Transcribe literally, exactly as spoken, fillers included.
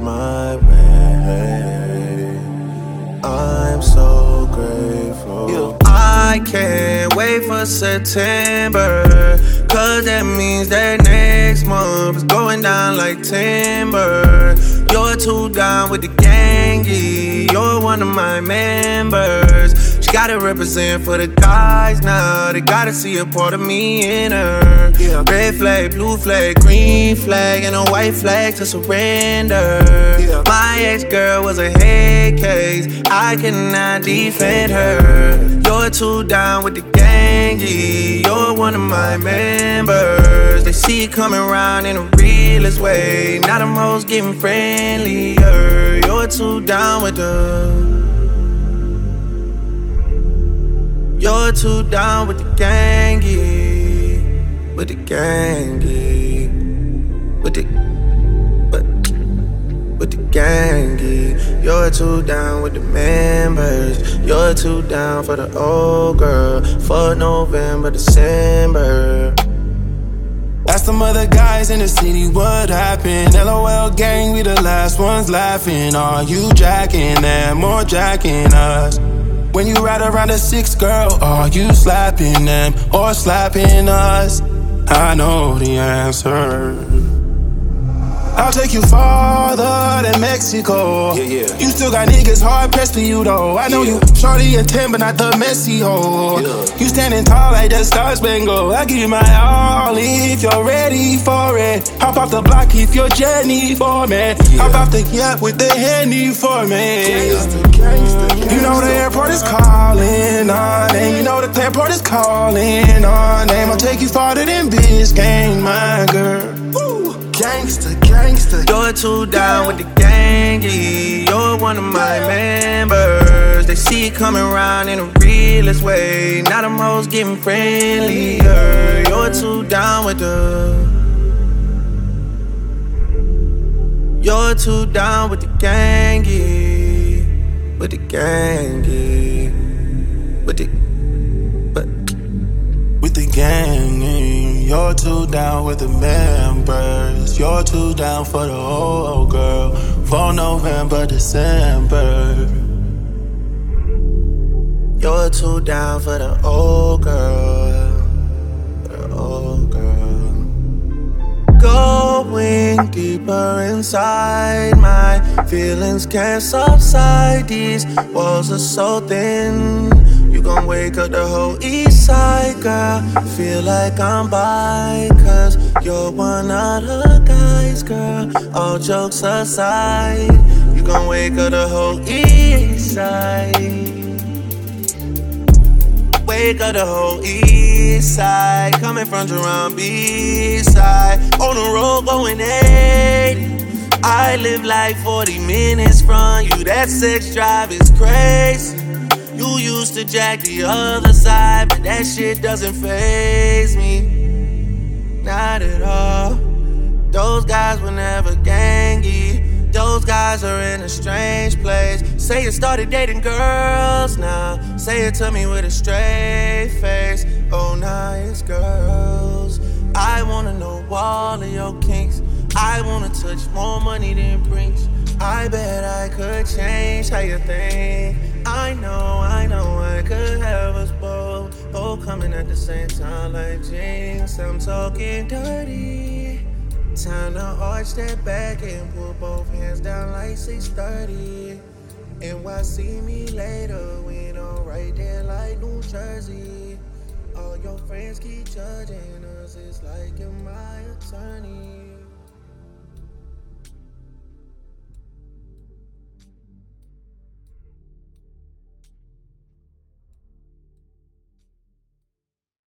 my way. I'm so grateful. Yeah. I can't wait for September, cause that means that next month is going down like timber. You're too down with the gangy, you're one of my members. She gotta represent for the guys now, they gotta see a part of me in her. Yeah. Red flag, blue flag, green flag, and a white flag to surrender. Yeah. My ex-girl was a head case, I cannot defend her. You're too down with the gangy, you're one of my members. They see it coming around in the realest way, now them hoes getting friendlier. You're too down with the You're too down with the gangy, with the gangy, with the, with, with the gangy. You're too down with the members. You're too down for the old girl, for November, December. Ask some other guys in the city what happened. L O L gang, we the last ones laughing. Are you jacking them or jacking us? When you ride around a six, girl, are you slapping them or slapping us? I know the answer. I'll take you farther than Mexico. Yeah, yeah. You still got niggas hard pressed for you though. I know yeah. you shorty and ten, but not the messy hoe. Yeah. You standing tall like the Star Spangled. I give you my all if you're ready for it. Hop off the block if you're Jenny for me. Yeah. Hop off the yacht with the Henny for me. Gangsta, gangsta, gangsta. You know the airport is calling our name. You know the airport is calling our name. I'll take you farther than Biscayne, my girl. Woo. Gangsta, gangsta. You're too down with the gangy, you're one of my members. They see it coming around in the realest way, now them hoes getting friendlier. You're too down with the You're too down with the gangy, with the gangy, with the but with the gang. You're too down with the members. You're too down for the old girl, for November, December. You're too down for the old girl, for the old girl. Going deeper inside, my feelings can't subside. These walls are so thin. You gon' wake up the whole east side, girl. Feel like I'm by, cause you're one of the guys, girl. All jokes aside, you gon' wake up the whole east side. Wake up the whole east side. Coming from Jerome B-side. On the road going eighty. I live like forty minutes from you. That sex drive is crazy. You used to jack the other side, but that shit doesn't faze me. Not at all. Those guys were never gangy. Those guys are in a strange place. Say you started dating girls now. Say it to me with a straight face. Oh, now it's girls. I wanna know all of your kinks. I wanna touch more money than Brinks. I bet I could change how you think. I know, I know I could have us both, both coming at the same time like Jinx. I'm talking dirty. Time to arch that back and pull both hands down like six thirty. N Y C me later, we know right there like New Jersey. All your friends keep judging us, it's like you're my attorney.